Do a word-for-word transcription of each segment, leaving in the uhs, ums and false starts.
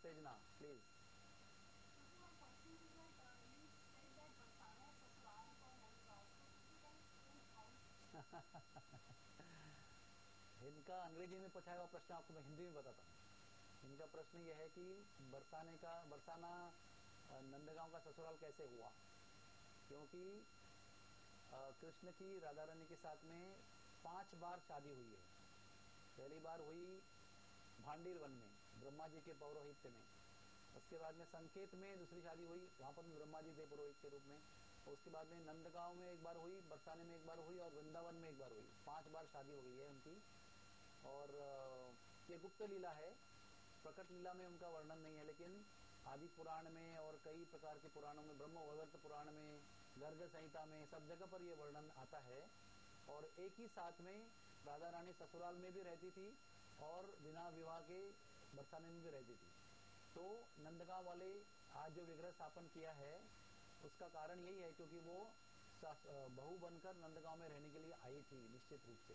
उत्तेजना, प्लीज। इनका अंग्रेजी में पूछा हुआ प्रश्न आपको मैं हिंदी में बताता हूँ। इनका प्रश्न यह है कि बरसाने का बरसाना नंदगांव का ससुराल कैसे हुआ, क्योंकि कृष्ण की राधा रानी के साथ में पांच बार शादी हुई है। पहली बार हुई भांडीर वन में ब्रह्मा जी के पौरोहित्य में, उसके बाद में संकेत में दूसरी शादी हुई, वहां पर भी ब्रह्मा जी थे पुरोहित के रूप में। उसके बाद में नंदगांव में एक बार हुई, बरसाने में एक बार हुई और वृंदावन में एक बार हुई। पांच बार शादी हो गई है उनकी। और ये गुप्त लीला है, प्रकट लीला में उनका वर्णन नहीं है, लेकिन आदि पुराण में और कई प्रकार के पुराणों में, ब्रह्म वैवर्त पुराण में, गर्ग संहिता में, सब जगह पर यह वर्णन आता है। और एक ही साथ में राधा रानी ससुराल में भी रहती थी और बिना विवाह के बरसाने में भी रहती थी। तो नंदगांव वाले आज जो विग्रह स्थापन किया है उसका कारण यही है, क्योंकि वो बहू बनकर नंदगांव में रहने के लिए आई थी निश्चित रूप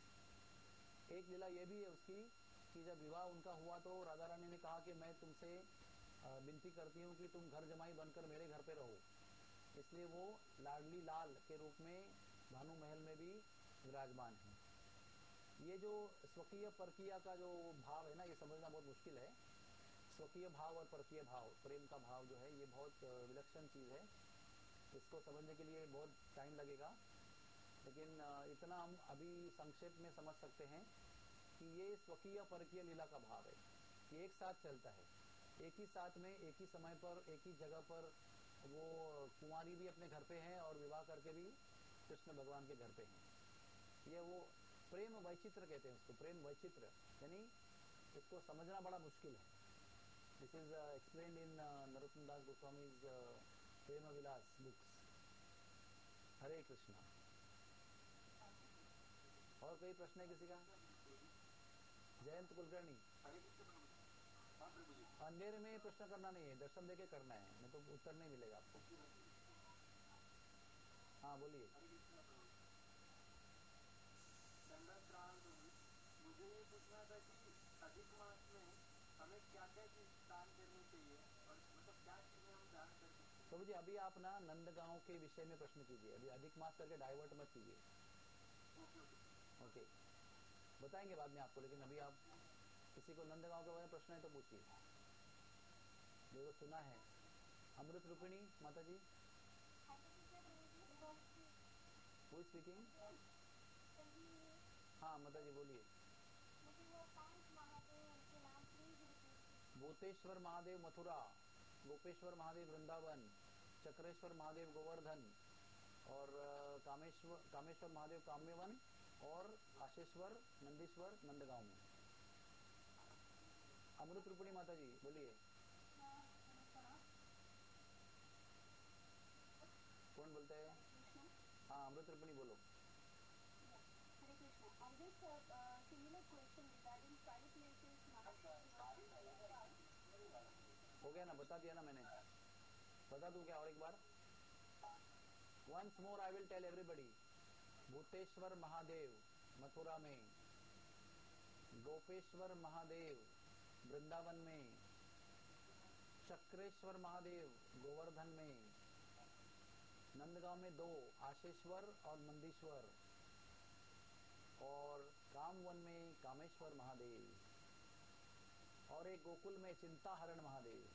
से। एक लीला ये भी है उसकी कि जब विवाह उनका हुआ तो राधा रानी ने कहा कि मैं तुमसे विनती करती हूँ कि तुम घर जमाई बनकर मेरे घर पे रहो, इसलिए वो लाडली लाल के रूप में भानु महल में भी विराजमान है। ये जो स्वकीय परकीय का जो भाव है ना, ये समझना बहुत मुश्किल है। स्वकीय भाव और परकीय भाव, प्रेम का भाव जो है, ये बहुत विलक्षण चीज है। इसको समझने के लिए बहुत टाइम लगेगा, लेकिन इतना हम अभी संक्षेप में समझ सकते हैं कि ये स्वकीय परकीय लीला का भाव है कि एक साथ चलता है, एक ही साथ में, एक ही समय पर, एक ही जगह पर वो कुंवारी भी अपने घर पे हैं और विवाह करके भी कृष्ण भगवान के घर पे हैं। ये वो प्रेम वैचित्र कहते हैं उसको, प्रेम वैचित्र, यानी इसको समझना बड़ा मुश्किल है। This is explained in Narottam Das Goswami's Prem Vilas books. Hare Krishna. और कोई प्रश्न है किसी का? जयंत कुलकर्णी। अंधेरे में प्रश्न करना नहीं है, दर्शन देके करना है, नहीं तो उत्तर नहीं मिलेगा आपको। हाँ बोलिए। मुझे ये पूछना था कि अधिक मास में हमें क्या क्या चीज दान करनी चाहिए और मतलब क्या चीजें हम दान कर सकते हैं? तो मुझे अभी आप ना नंदगांव के विषय में प्रश्न कीजिए, अभी अधिक मास करके डाइवर्ट मत कीजिए। ओके ओके ओके, बताएंगे बाद में आपको, लेकिन अभी आप किसी को नंदगांव के बारे में प्रश्न है तो पूछिए, जो सुना है। अमृत रूपिणी माता जी, हु इज स्पीकिंग? हाँ माता जी बोलिए। भूतेश्वर महादेव मथुरा, गोपेश्वर महादेव वृंदावन, चक्रेश्वर महादेव गोवर्धन, और कामेश्वर कामेश्वर महादेव काम्यवन, और आशेश्वर नंदीश्वर नंदगांव में। अमृत रूपिणी माता जी बोलिए। कौन बोलते हैं? हाँ अमृत रूपिणी बोलो। Hare Krishna. I just have a similar question regarding five places. हो गया ना, बता दिया ना मैंने, बता दूं क्या और एक बार? Once more I will tell everybody. Bhuteshwar Mahadev Mathura में, गोपेश्वर महादेव वृंदावन में, चक्रेश्वर महादेव गोवर्धन में, नंदगांव में दो, आशेश्वर और नंदीश्वर, और कामवन में कामेश्वर महादेव, और एक गोकुल में चिंताहरण महादेव।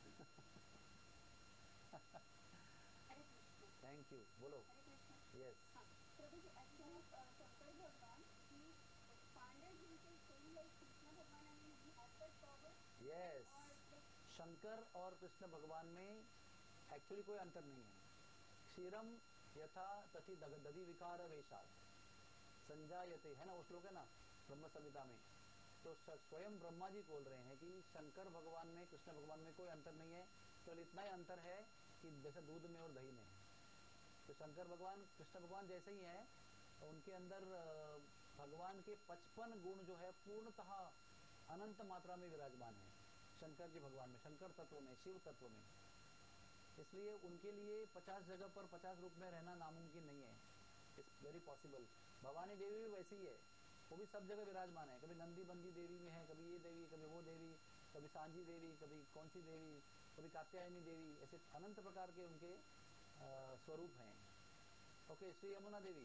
Thank you. बोलो। यस। प्रभु जी, एक्चुअली शंकर भगवान की पांडव जी के सेम लाइक कृष्ण भगवान ने भी हैड पावर। यस, शंकर और कृष्ण भगवान में एक्चुअली कोई अंतर नहीं है। क्षीरम यथा तथि दधि विकार वेशात संजायते, है ना वो श्लोक है ना ब्रह्म संहिता में। तो स्वयं ब्रह्मा जी बोल रहे हैं कि शंकर भगवान में कृष्ण भगवान में कोई अंतर नहीं है, केवल इतना ही अंतर है कि जैसे दूध में और दही में है। तो शंकर भगवान कृष्ण भगवान जैसे ही हैं, तो उनके अंदर भगवान के पचपन गुण जो है पूर्णतः अनंत मात्रा में विराजमान है शंकर जी भगवान में, शंकर तत्व में, शिव तत्व में। इसलिए उनके लिए पचास जगह पर पचास रूप में रहना नामुमकिन नहीं है। It's very possible. Bhavani Devi भी वैसी ही है, वो भी सब जगह विराजमान है। कभी नंदी बंदी देवी में है, कभी ये देवी, कभी वो देवी, कभी सांझी देवी, कभी कौन सी देवी, कभी कात्यायनी देवी, ऐसे अनंत प्रकार के उनके स्वरूप हैं। ओके, श्री यमुना देवी,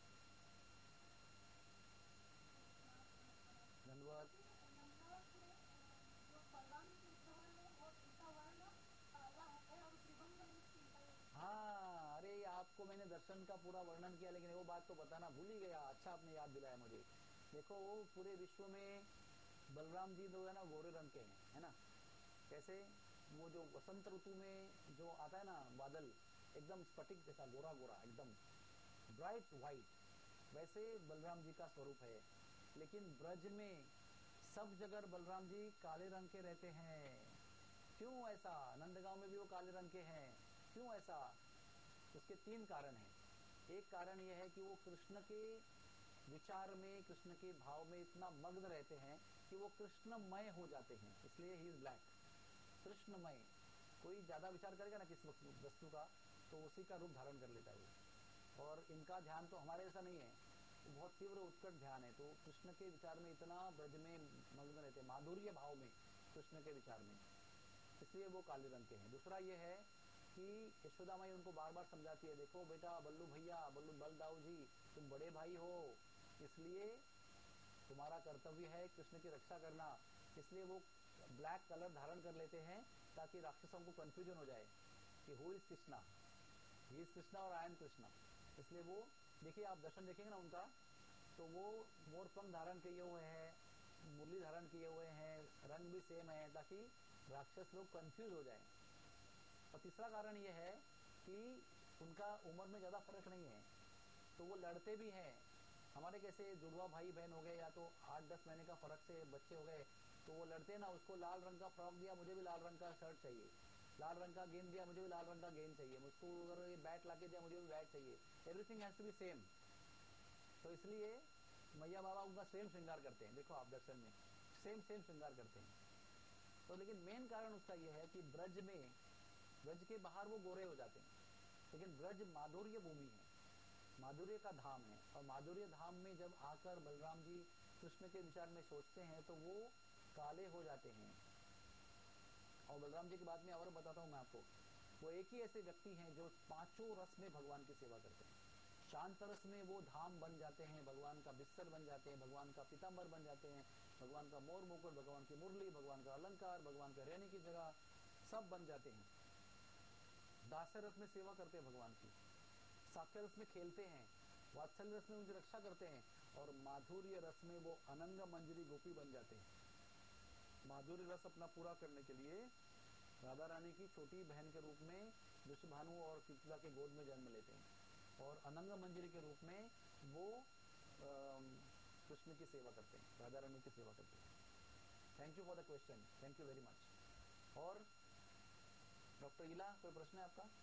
धन्यवाद। हाँ, अरे आपको मैंने दर्शन का पूरा वर्णन किया, लेकिन वो बात तो बताना भूल ही गया। अच्छा आपने याद दिलाया मुझे। देखो, पूरे विश्व में बलराम जी जो है ना गोरे रंग के हैं, है ना। कैसे? वो जो वसंत ऋतु में जो आता है ना बादल, एकदम स्फटिक जैसा गोरा गोरा, एकदम ब्राइट व्हाइट, वैसे बलराम जी का स्वरूप है। लेकिन ब्रज में सब जगह बलराम जी काले रंग के रहते हैं। क्यों ऐसा? नंदगांव में भी वो काले रंग के हैं, क्यों ऐसा? उसके तीन कारण हैं। एक कारण यह है कि वो कृष्ण के विचार में, कृष्ण के भाव में इतना मग्न रहते हैं कि वो कृष्णमय हो जाते हैं, इसलिए ही इज ब्लैक, कृष्णमय। कोई ज्यादा विचार करेगा ना किस वस्तु का, तो उसी का रूप धारण कर लेता है। और इनका ध्यान तो हमारे जैसा नहीं है, बहुत तीव्र उत्कट ध्यान है। तो कृष्ण के विचार में इतना ब्रज में मग्न रहते हैं, माधुर्य भाव में, कृष्ण के विचार में, इसलिए वो काले रंग के हैं। दूसरा ये है कि यशोदा माई उनको बार बार समझाती है, देखो बेटा, बल्लू भैया, बल्लू बलदाऊ जी, तुम बड़े भाई हो, इसलिए तुम्हारा कर्तव्य है कृष्ण की रक्षा करना। इसलिए वो ब्लैक कलर धारण कर लेते हैं ताकि राक्षसों को कंफ्यूजन हो जाए कि who is Krishna, he is Krishna और आई एम कृष्णा। इसलिए वो, देखिए आप दर्शन देखेंगे ना उनका, तो वो मोर पंख धारण किए हुए हैं, मुरली धारण किए हुए हैं, रंग भी सेम है, ताकि राक्षस लोग कंफ्यूज हो जाए। और तीसरा कारण ये है कि उनका उम्र में ज्यादा फर्क नहीं है, तो वो लड़ते भी हैं। हमारे कैसे जुड़वा भाई बहन हो गए, या तो आठ दस महीने का फर्क से बच्चे हो गए, तो वो लड़ते ना, उसको लाल रंग का फ्रॉक दिया, मुझे भी लाल रंग का शर्ट चाहिए, लाल रंग का गेंद दिया, मुझे भी लाल रंग का गेंद चाहिए, मुझको अगर ये बैट लाके दिया, मुझे भी बैट चाहिए, everything has to be same. तो इसलिए मैया बाबा उनका सेम श्रृंगार करते हैं, देखो आप दर्शन में सेम सेम श्रृंगार करते हैं। तो लेकिन मेन कारण उसका यह है कि ब्रज में, ब्रज के बाहर वो गोरे हो जाते हैं, लेकिन ब्रज माधुर्य भूमि है, माधुर्य का धाम है। और माधुर्य धाम में जब आकर बलराम जी कृष्ण के विचार में सोचते हैं तो वो काले हो जाते हैं। और बलराम जी की बात में और बताता हूँ मैं आपको, वो एक ही ऐसे व्यक्ति हैं जो पांचों रस में भगवान की सेवा करते हैं। शांत रस में वो धाम बन जाते हैं, भगवान का बिस्तर बन जाते हैं, भगवान का पीताम्बर बन जाते हैं, भगवान का मोर मुकुट, भगवान की मुरली, भगवान का अलंकार, भगवान के रहने की जगह, सब बन जाते हैं। दास्य रस में सेवा करते हैं भगवान की, साक्ष्य रस में खेलते हैं, वात्सल्य रस में उनकी रक्षा करते हैं, और माधुर्य रस में वो अनंग मंजरी गोपी बन जाते हैं। माधुर्य रस अपना पूरा करने के लिए राधा रानी की छोटी बहन के रूप में वृषभानु और कीर्तिदा के गोद में जन्म लेते हैं, और अनंग मंजरी के रूप में वो कृष्ण की सेवा करते हैं, राधा रानी की सेवा करते हैं। Thank you for the question, thank you very much. और डॉक्टर इला, कोई प्रश्न है आपका?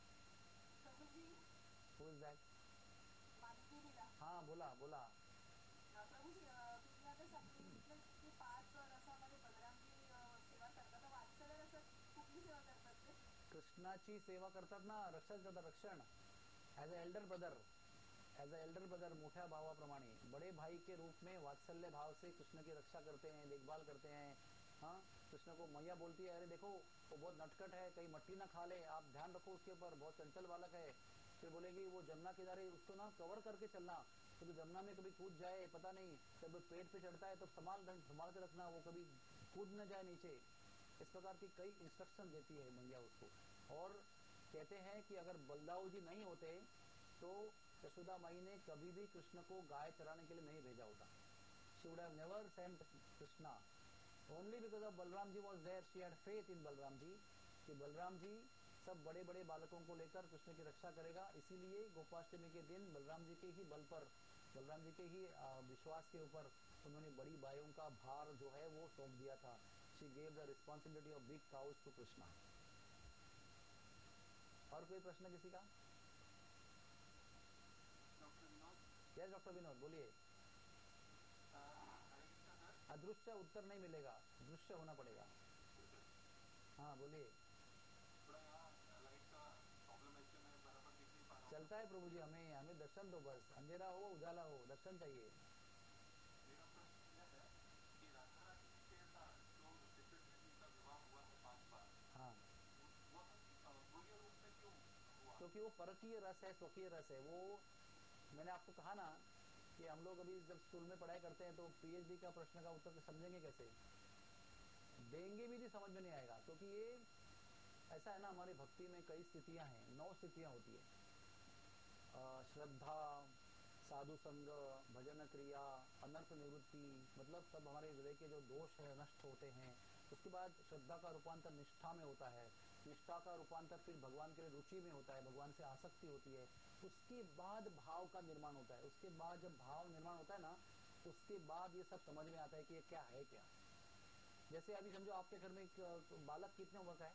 Who is that? हाँ, बोला बोला। प्रभु जी, तुम्ही आता सांगितलं की पाच रसामध्ये बलरामजी सेवा करतात, वात्सल्य रसात कुठली सेवा करतात ते? कृष्णाची सेवा करतात ना, रक्षण करतात, रक्षण, as a elder brother, as a elder brother, मोठ्या भावाप्रमाणे, बड़े भाई के रूप में वात्सल्य भाव से कृष्ण की रक्षा करते हैं, देखभाल करते हैं। हाँ, कृष्ण को मैया बोलती है, अरे देखो वो बहुत नटखट है, कहीं मट्टी ना खा ले, आप ध्यान रखो उसके ऊपर, बहुत चंचल बालक है। फिर बोलेगी वो जमुना किनारे उसको ना कवर करके चलना, क्योंकि तो जमुना में कभी कूद जाए, पता नहीं, जब पेट पे चढ़ता है तो संभाल संभाल के रखना, वो कभी कूद न जाए नीचे। इस प्रकार की कई इंस्ट्रक्शन देती है मैया उसको। और कहते हैं कि अगर बलदाऊ जी नहीं होते तो यशोदा माई ने कभी भी कृष्ण को गाय चराने के लिए नहीं भेजा होता। She would have never sent Krishna, only because of Balram ji was there, she had faith in Balram ji कि बलराम जी सब बड़े बड़े बालकों को लेकर कृष्ण की रक्षा करेगा। इसीलिए गोपाष्टमी के दिन बलराम जी के ही बल पर, बलराम जी के ही विश्वास के ऊपर उन्होंने बड़ी गायों का भार जो है वो सौंप दिया था। She gave the responsibility of big cows to Krishna. और कोई प्रश्न किसी का? यस डॉक्टर विनोद, बोलिए। अदृश्य उत्तर नहीं मिलेगा, दृश्य होना पड़ेगा। हाँ बोलिए। चलता है प्रभु जी, हमें हमें दर्शन दो बस, अंधेरा हो उजाला हो, दर्शन चाहिए। क्योंकि वो परकीय रस है, स्वकीय रस है। वो मैंने आपको कहा ना कि हम लोग अभी जब स्कूल में पढ़ाई करते हैं तो पीएचडी का प्रश्न का उत्तर समझेंगे कैसे, देंगे भी नहीं, समझ में नहीं आएगा। क्योंकि ये ऐसा है ना, हमारी भक्ति में कई स्थितियां हैं, नौ स्थितियां होती है। श्रद्धा, साधु संग, भजन क्रिया, अनर्थ निवृत्ति, मतलब सब हमारे हृदय के जो दोष है नष्ट होते हैं। उसके बाद श्रद्धा का रूपांतर निष्ठा में होता है, निष्ठा का रूपांतर फिर भगवान के लिए रुचि में होता है, भगवान से आसक्ति होती है। उसके बाद भाव का निर्माण होता है। उसके बाद जब भाव निर्माण होता है ना, उसके बाद ये सब समझ में आता है कि ये क्या है क्या। जैसे अभी समझो आपके घर में एक बालक कितने उम्र का है,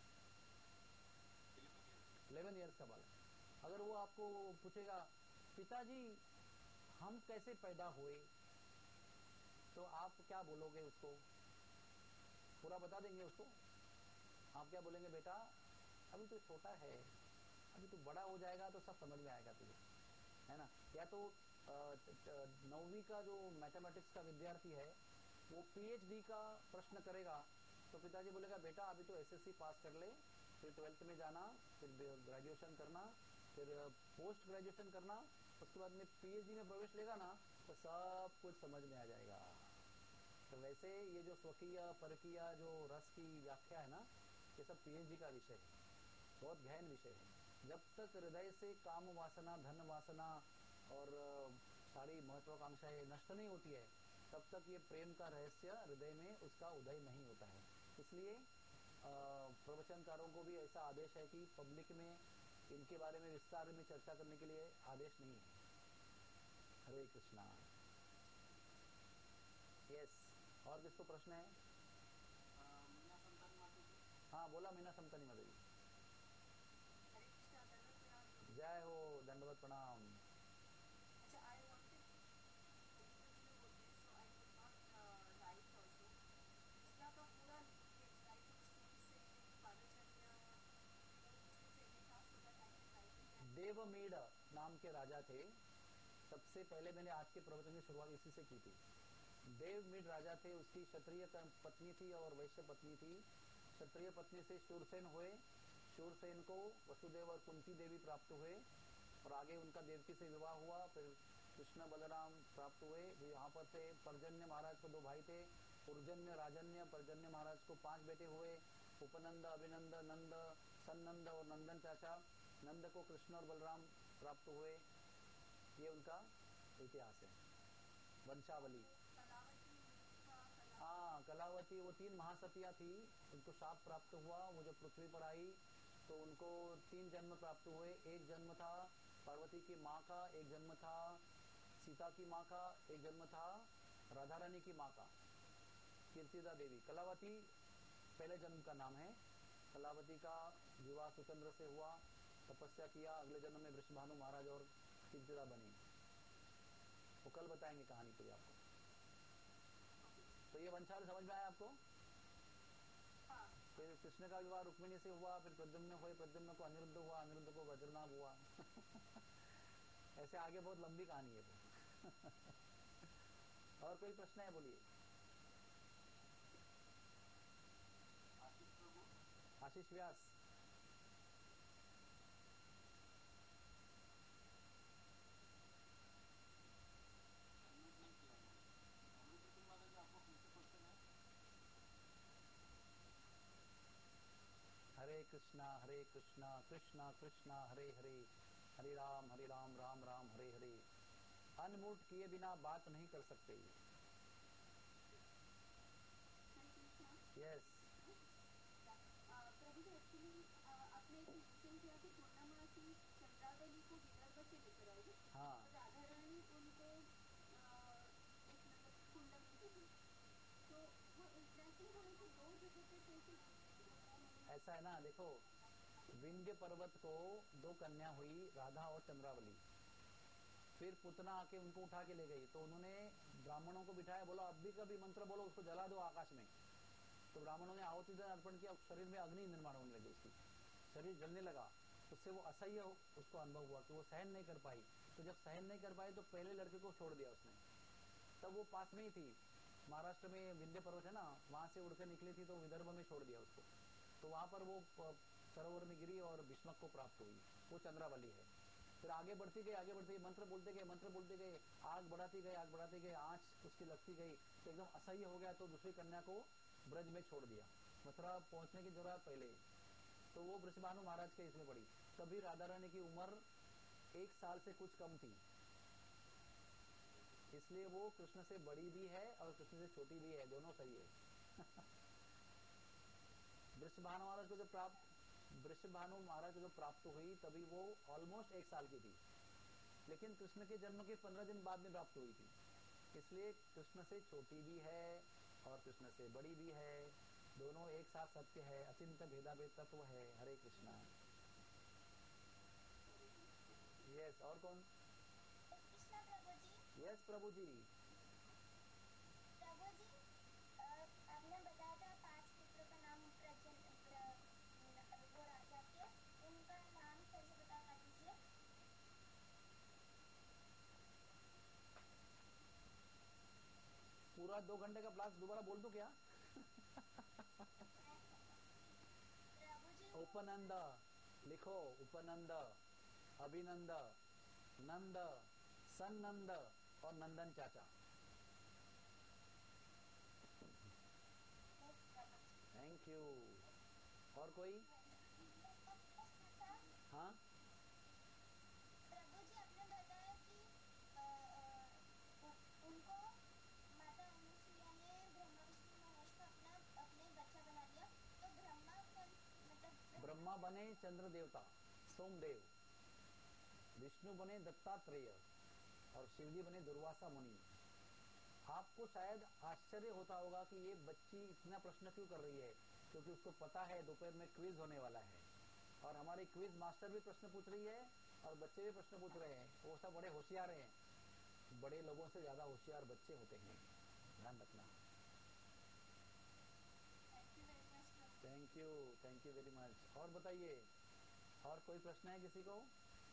इलेवन ईयर्स का बालक, अगर वो आपको पूछेगा पिताजी हम कैसे पैदा हुए, तो आप क्या बोलोगे उसको? पूरा बता देंगे उसको? आप क्या बोलेंगे, बेटा अभी तो छोटा है, अभी तो बड़ा हो जाएगा तो सब समझ में आएगा तुझे, है ना। या तो नौवीं का जो मैथमेटिक्स का विद्यार्थी है वो पीएचडी का प्रश्न करेगा, तो पिताजी बोलेगा बेटा अभी तो एसएससी पास कर ले, फिर ट्वेल्थ में जाना, फिर ग्रेजुएशन करना, फिर पोस्ट ग्रेजुएशन करना, उसके बाद में पीएचडी में प्रवेश लेगा ना तो सब कुछ समझ में आ जाएगा। तो वैसे ये जो स्वकीय परकीय जो रस की व्याख्या है ना, ये सब पीएचडी का विषय है, बहुत गहन विषय है। जब तक हृदय से काम वासना, धन वासना और सारी महत्वाकांक्षाएं नष्ट नहीं होती है, तब तक ये प्रेम का रहस्य हृदय में उसका उदय नहीं होता है। इसलिए प्रवचनकारों को भी ऐसा आदेश है कि पब्लिक में इनके बारे में विस्तार में चर्चा करने के लिए आदेश नहीं है। हरे कृष्णा। यस, और किसको प्रश्न है? मीना संतानी माता जी। हाँ बोला, मीना संतानी माता जी। जय हो, दंडवत प्रणाम। अच्छा, I wanted individually with this, so I could not uh, write also. Krishna का पूरा लिखिए, right from C से पादचर्या, वो किसने चाहिए था, so that I can write it. देवमीड नाम के राजा थे। सबसे पहले मैंने आज के प्रवचन की शुरुआत इसी से की थी। देवमीड राजा थे, उसकी क्षत्रिय पत्नी थी और वैश्य पत्नी थी। क्षत्रिय पत्नी से शूरसेन हुए, शूरसेन को वसुदेव और कुंती देवी प्राप्त हुए और आगे उनका देवकी से विवाह हुआ। फिर कृष्ण बलराम प्राप्त हुए। यहाँ पर से पर्जन्य महाराज को दो भाई थे, उर्जन्य, राजन्य। पर्जन्य महाराज को पांच बेटे हुए, उपनंद, अभिनंद, नंद, सन्नंद और नंदन चाचा। नंद को कृष्ण और बलराम प्राप्त हुए। ये उनका इतिहास है, वंशावली। हाँ, कलावती, वो तीन महासतियां थी, उनको शाप प्राप्त हुआ। वो जब पृथ्वी पर आई तो उनको तीन जन्म प्राप्त हुए। एक जन्म था पार्वती की माँ का, एक जन्म था सीता की माँ का, एक जन्म था राधा रानी की माँ का, कीर्तिदा देवी। कलावती पहले जन्म का नाम है। कलावती का विवाह सुचंद्र से हुआ, तपस्या किया, अगले जन्म में वृषभानु महाराज और कीर्तिदा बनी। वो कल बताएंगे कहानी पूरी आपको। तो ये वंशावली समझ में आया आपको? फिर कृष्ण का विवाह रुक्मिणी से हुआ, फिर प्रद्युम्न हुए, प्रद्युम्न को अनिरुद्ध हुआ, अनिरुद्ध को वज्रनाभ हुआ। ऐसे आगे बहुत लंबी कहानी है वो। और कोई प्रश्न है, बोलिए। आशीष प्रभु। आशीष व्यास। हरे कृष्णा हरे कृष्णा कृष्णा कृष्णा हरे हरे, हरे राम हरे राम राम राम हरे हरे। अनम्यूट किए बिना बात नहीं कर सकते। यस। प्रभु जी, एक्चुअली आपने एक मेंशन किया कि पूर्णमासी चंद्रावली को विदर्भ से लेकर आए। हाँ। राधा रानी उनको एक मतलब कुंडल में दी, तो वो एग्जैक्टली वहाँ से दो जगह पे कैसे? ऐसा है ना, देखो, विंध्य पर्वत को दो कन्या हुई, राधा और चंद्रावली। फिर पुतना आके उनको उठा के ले गई, तो उन्होंने ब्राह्मणों को बिठाया, बोला अब भी कभी मंत्र बोलो, उसको जला दो आकाश में। तो ब्राह्मणों ने आहुति अर्पण किया, शरीर में अग्नि निर्माण होने लगी, उसकी शरीर जलने लगा। उससे वो असह्य उसको अनुभव हुआ कि वो सहन नहीं कर पाई। तो जब सहन नहीं कर पाई तो पहले लड़के को छोड़ दिया उसने। तब वो पास में ही थी, महाराष्ट्र में विंध्य पर्वत है ना, वहां से उड़ के निकली थी, तो विदर्भ में छोड़ दिया उसको। तो वहां पर वो सरोवर में गिरी और भीष्मक को प्राप्त हुई, वो चंद्रावली है। फिर आगे बढ़ती गई, आगे बढ़ती गई, मंत्र बोलते गए, मंत्र बोलते गए, आग बढ़ाती गई, आग बढ़ाती गई, आँच उसकी लगती गई तो एकदम असह्य हो गया, तो दूसरी कन्या को ब्रज में छोड़ दिया, मथुरा पहुंचने की जरूरत पहले। तो वो वृषभानु महाराज के इसमें पड़ी। तभी राधा रानी की उम्र एक साल से कुछ कम थी, इसलिए वो कृष्ण से बड़ी भी है और कृष्ण से छोटी भी है, दोनों सही है। वृषभानु महाराज को जो प्राप्त वृषभानु महाराज को जो प्राप्त हुई तभी वो ऑलमोस्ट एक साल की थी, लेकिन कृष्ण के जन्म के पंद्रह दिन बाद में प्राप्त हुई थी, इसलिए कृष्ण से छोटी भी है और कृष्ण से बड़ी भी है, दोनों एक साथ सत्य है, अचिंत्य भेदाभेद तत्व है। हरे कृष्णा। यस, और कौन? कृष्णा प्रभु जी। यस प्रभु जी। प्रभु जी, आपने बताया था पांच पुत्रों का नाम प्रजन वो राजा के, उनका नाम फिर से बता दीजिए। पूरा दो घंटे का क्लास दोबारा बोल दूं क्या? प्रभु जी, उपनंद लिखो, उपनंद, अभिनंद, नंद, सन्नंद और नंदन चाचा। Thank you. और कोई? हाँ प्रभु जी, आपने बताया कि अ, अ, उनको माता अनुसुईया ने ब्रह्मा विष्णु महेश को अपना अपने बच्चा बना लिया, तो ब्रह्मा कौन, मतलब ब्रह्मा बने चंद्र देवता सोमदेव, विष्णु बने दत्तात्रेय और शिवजी बने दुर्वासा मुनि। आपको शायद आश्चर्य होता होगा कि ये बच्ची इतना प्रश्न क्यों कर रही है, क्योंकि उसको पता है दोपहर में क्विज होने वाला है और हमारी क्विज मास्टर भी प्रश्न पूछ रही है और बच्चे भी प्रश्न पूछ रहे हैं। वो सब बड़े होशियार हैं, बड़े लोगों से ज्यादा होशियार बच्चे होते हैं, ध्यान रखना। Thank you, thank you very much. और बताइए, और कोई प्रश्न है किसी को?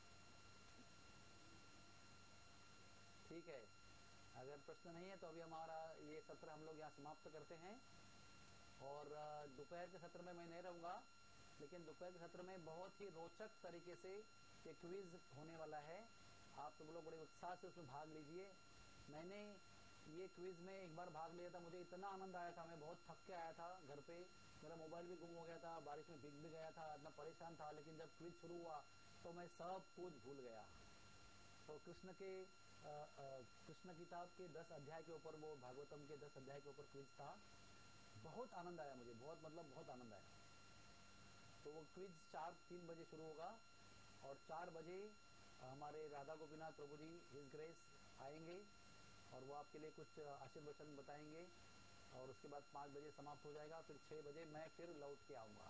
ठीक है, अगर प्रश्न नहीं है तो अभी हमारा ये सत्र हम लोग यहाँ समाप्त करते हैं। और दोपहर के सत्र में मैं नहीं रहूँगा, लेकिन दोपहर के सत्र में बहुत ही रोचक तरीके से ये क्विज होने वाला है। आप सब लोग बड़े उत्साह से उसमें भाग लीजिए। मैंने ये क्विज में एक बार भाग लिया था, मुझे इतना आनंद आया था, मैं बहुत थक के आया था घर पे, मेरा मोबाइल भी गुम हो गया था, बारिश में भीग भी गया था, इतना परेशान था, लेकिन जब क्विज शुरू हुआ तो मैं सब कुछ भूल गया। तो कृष्ण के आ, आ, कृष्ण किताब के दस अध्याय के ऊपर, वो भागवतम के दस अध्याय के ऊपर क्विज था। बहुत आनंद आया मुझे, बहुत मतलब बहुत आनंद आया। तो वो क्विज चार तीन बजे शुरू होगा और चार बजे हमारे राधा गोपीनाथ प्रभु जी हिज ग्रेस आएंगे और वो आपके लिए कुछ आशीर्वचन बताएंगे और उसके बाद पाँच बजे समाप्त हो जाएगा। फिर छः बजे मैं फिर लौट के आऊँगा।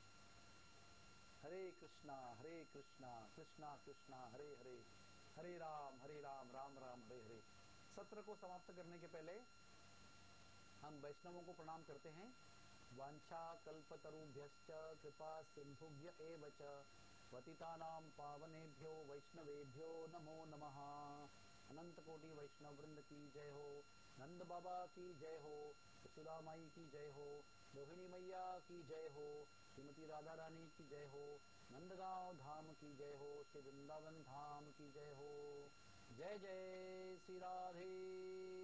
हरे कृष्णा हरे कृष्णा कृष्णा कृष्णा हरे हरे, हरे राम हरे राम राम राम हरे हरे। सत्र को समाप्त करने के पहले हम वैष्णवों को प्रणाम करते हैं। वांछा कल्पतरुभ्यश्च कृपा सिंधुभ्य एव च पतितानां पावनेभ्यो वैष्णवेभ्यो नमो नमः। अनंत कोटि वैष्णव वृंद की जय हो, नंद बाबा की जय हो, यशोदा माई की जय हो, रोहिणी मैया की जय हो, श्रीमती राधा रानी की जय हो, नंदगांव धाम की जय हो, श्री वृंदावन धाम की जय हो। जय जय श्री राधे